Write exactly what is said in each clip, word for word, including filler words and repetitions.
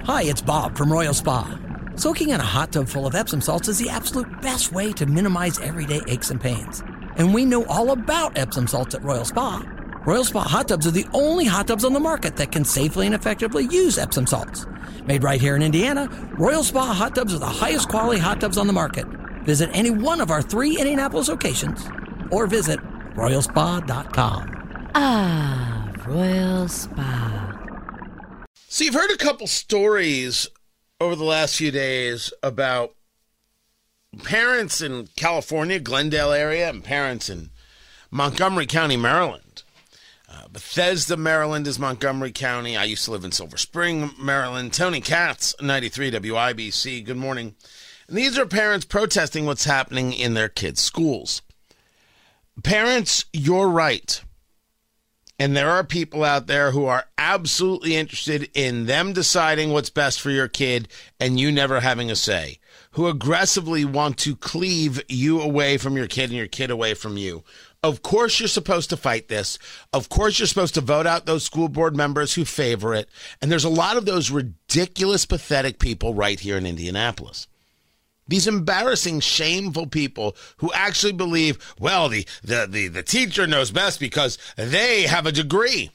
Hi, it's Bob from Royal Spa. Soaking in a hot tub full of Epsom salts is the absolute best way to minimize everyday aches and pains. And we know all about Epsom salts at Royal Spa. Royal Spa hot tubs are the only hot tubs on the market that can safely and effectively use Epsom salts. Made right here in Indiana, Royal Spa hot tubs are the highest quality hot tubs on the market. Visit any one of our three Indianapolis locations or visit royal spa dot com. Ah, Royal Spa. So you've heard a couple stories over the last few days about parents in California, Glendale area, and parents in Montgomery County, Maryland. Uh, Bethesda, Maryland is Montgomery County. I used to live in Silver Spring, Maryland. Tony Katz, ninety-three W I B C. Good morning. And these are parents protesting what's happening in their kids' schools. Parents, you're right. And there are people out there who are absolutely interested in them deciding what's best for your kid and you never having a say, who aggressively want to cleave you away from your kid and your kid away from you. Of course you're supposed to fight this. Of course you're supposed to vote out those school board members who favor it. And there's a lot of those ridiculous, pathetic people right here in Indianapolis. These embarrassing, shameful people who actually believe, well, the, the, the, the teacher knows best because they have a degree.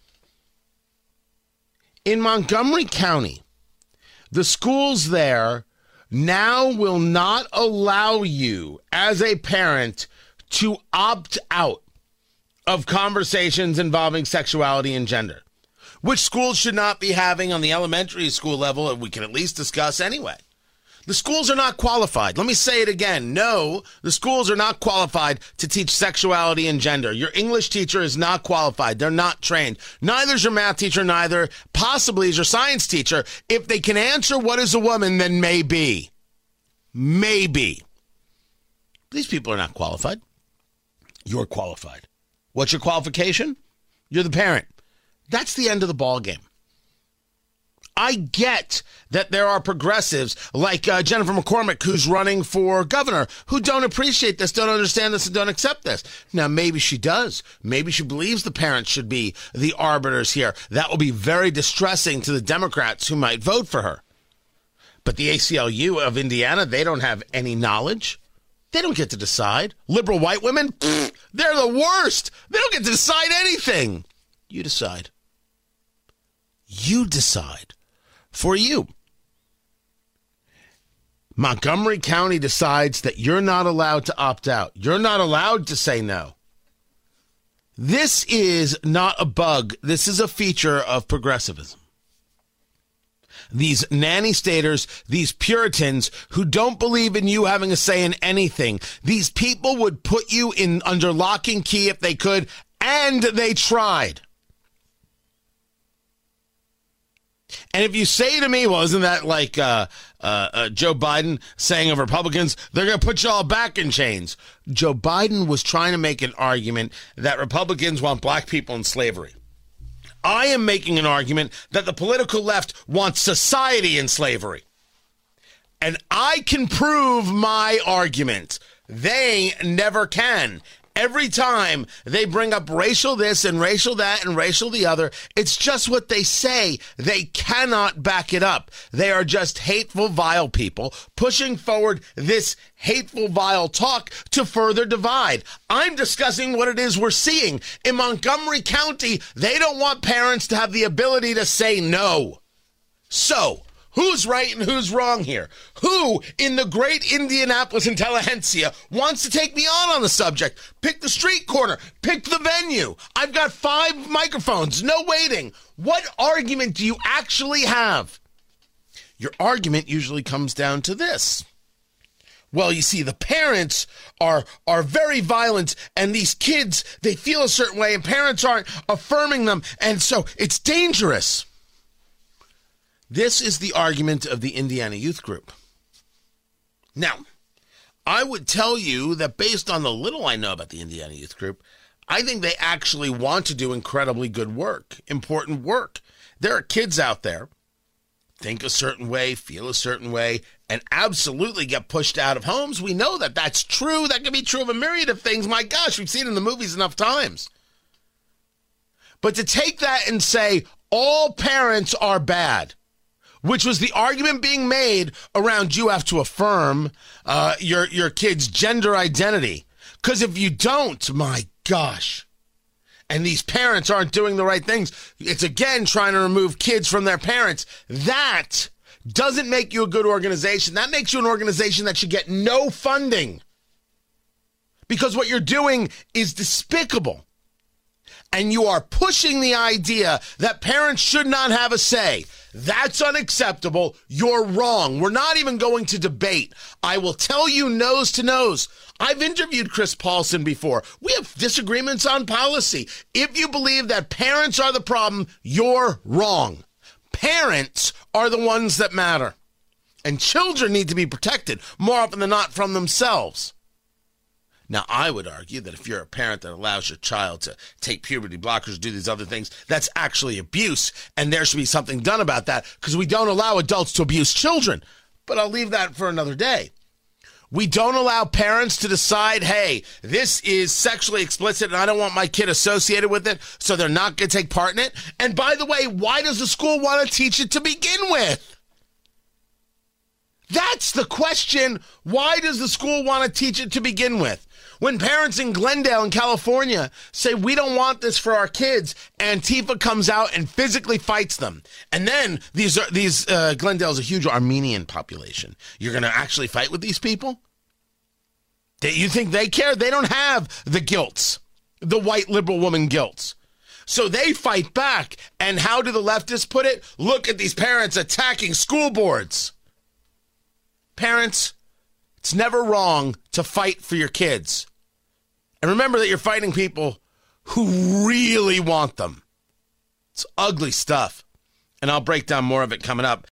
In Montgomery County, the schools there now will not allow you as a parent to opt out of conversations involving sexuality and gender, which schools should not be having on the elementary school level, and we can at least discuss anyway. The schools are not qualified. Let me say it again. No, the schools are not qualified to teach sexuality and gender. Your English teacher is not qualified. They're not trained. Neither is your math teacher, neither possibly is your science teacher. If they can answer what is a woman, then maybe. Maybe. These people are not qualified. You're qualified. What's your qualification? You're the parent. That's the end of the ball game. I get that there are progressives like uh, Jennifer McCormick, who's running for governor, who don't appreciate this, don't understand this, and don't accept this. Now, maybe she does. Maybe she believes the parents should be the arbiters here. That will be very distressing to the Democrats who might vote for her. But the A C L U of Indiana, they don't have any knowledge. They don't get to decide. Liberal white women, pfft, they're the worst. They don't get to decide anything. You decide. You decide. For you. Montgomery County decides that you're not allowed to opt out. You're not allowed to say no. This is not a bug. This is a feature of progressivism. These nanny staters, these Puritans who don't believe in you having a say in anything, these people would put you in under lock and key if they could, and they tried. And if you say to me, well, isn't that like uh, uh, uh, Joe Biden saying of Republicans, they're going to put you all back in chains. Joe Biden was trying to make an argument that Republicans want black people in slavery. I am making an argument that the political left wants society in slavery. And I can prove my argument. They never can. Every time they bring up racial this and racial that and racial the other, it's just what they say. They cannot back it up. They are just hateful, vile people pushing forward this hateful, vile talk to further divide. I'm discussing what it is we're seeing. In Montgomery County, they don't want parents to have the ability to say no. So, who's right and who's wrong here? Who in the great Indianapolis intelligentsia wants to take me on on the subject? Pick the street corner. Pick the venue. I've got five microphones. No waiting. What argument do you actually have? Your argument usually comes down to this. Well, you see, the parents are are very violent, and these kids, they feel a certain way, and parents aren't affirming them, and so it's dangerous. This is the argument of the Indiana Youth Group. Now, I would tell you that based on the little I know about the Indiana Youth Group, I think they actually want to do incredibly good work, important work. There are kids out there, think a certain way, feel a certain way, and absolutely get pushed out of homes. We know that that's true. That can be true of a myriad of things. My gosh, we've seen it in the movies enough times. But to take that and say all parents are bad, which was the argument being made around you have to affirm uh, your, your kid's gender identity. Because if you don't, my gosh, and these parents aren't doing the right things, it's again trying to remove kids from their parents. That doesn't make you a good organization. That makes you an organization that should get no funding. Because what you're doing is despicable. And you are pushing the idea that parents should not have a say. That's unacceptable. You're wrong. We're not even going to debate. I will tell you nose to nose. I've interviewed Chris Paulson before. We have disagreements on policy. If you believe that parents are the problem, you're wrong. Parents are the ones that matter. And children need to be protected more often than not from themselves. Now, I would argue that if you're a parent that allows your child to take puberty blockers, do these other things, that's actually abuse, and there should be something done about that because we don't allow adults to abuse children. But I'll leave that for another day. We don't allow parents to decide, hey, this is sexually explicit and I don't want my kid associated with it, so they're not going to take part in it. And by the way, why does the school want to teach it to begin with? That's the question. Why does the school want to teach it to begin with? When parents in Glendale in California say, we don't want this for our kids, Antifa comes out and physically fights them. And then these are these uh, Glendale's a huge Armenian population. You're going to actually fight with these people? That you think they care? They don't have the guilts, the white liberal woman guilts. So they fight back. And how do the leftists put it? Look at these parents attacking school boards. Parents, it's never wrong to fight for your kids. And remember that you're fighting people who really want them. It's ugly stuff. And I'll break down more of it coming up.